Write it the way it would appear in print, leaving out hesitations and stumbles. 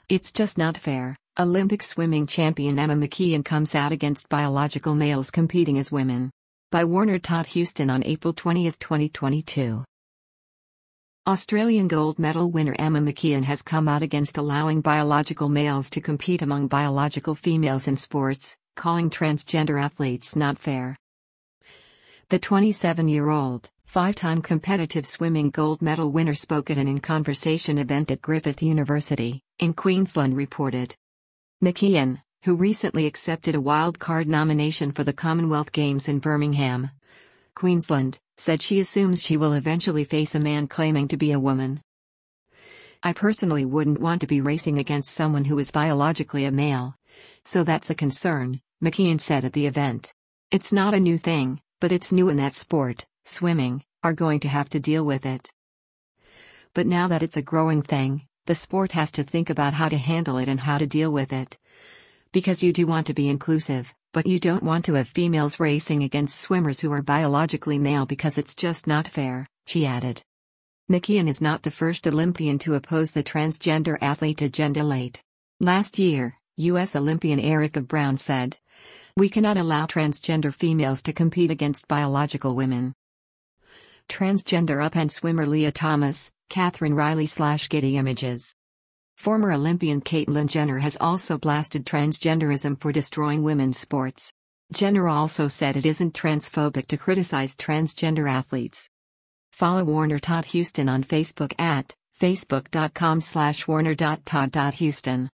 It's just not fair. Olympic swimming champion Emma McKeon comes out against biological males competing as women. By Warner Todd Houston on April 20, 2022. Australian gold medal winner Emma McKeon has come out against allowing biological males to compete among biological females in sports, calling transgender athletes not fair. The 27-year-old, five-time competitive swimming gold medal winner spoke at an In Conversation event at Griffith University, in Queensland, reported. McKeon, who recently accepted a wildcard nomination for the Commonwealth Games in Birmingham, Queensland, said she assumes she will eventually face a man claiming to be a woman. "I personally wouldn't want to be racing against someone who is biologically a male. So that's a concern," McKeon said at the event. "It's not a new thing, but it's new in that sport, swimming, are going to have to deal with it. But now that it's a growing thing, the sport has to think about how to handle it and how to deal with it. Because you do want to be inclusive, but you don't want to have females racing against swimmers who are biologically male because it's just not fair," she added. McKeon is not the first Olympian to oppose the transgender athlete agenda late. Last year, U.S. Olympian Erica Brown said, "We cannot allow transgender females to compete against biological women." Transgender up-and swimmer Leah Thomas, Catherine Riley/Getty Images. Former Olympian Caitlyn Jenner has also blasted transgenderism for destroying women's sports. Jenner also said it isn't transphobic to criticize transgender athletes. Follow Warner Todd Houston on Facebook at facebook.com/warner.todd.houston.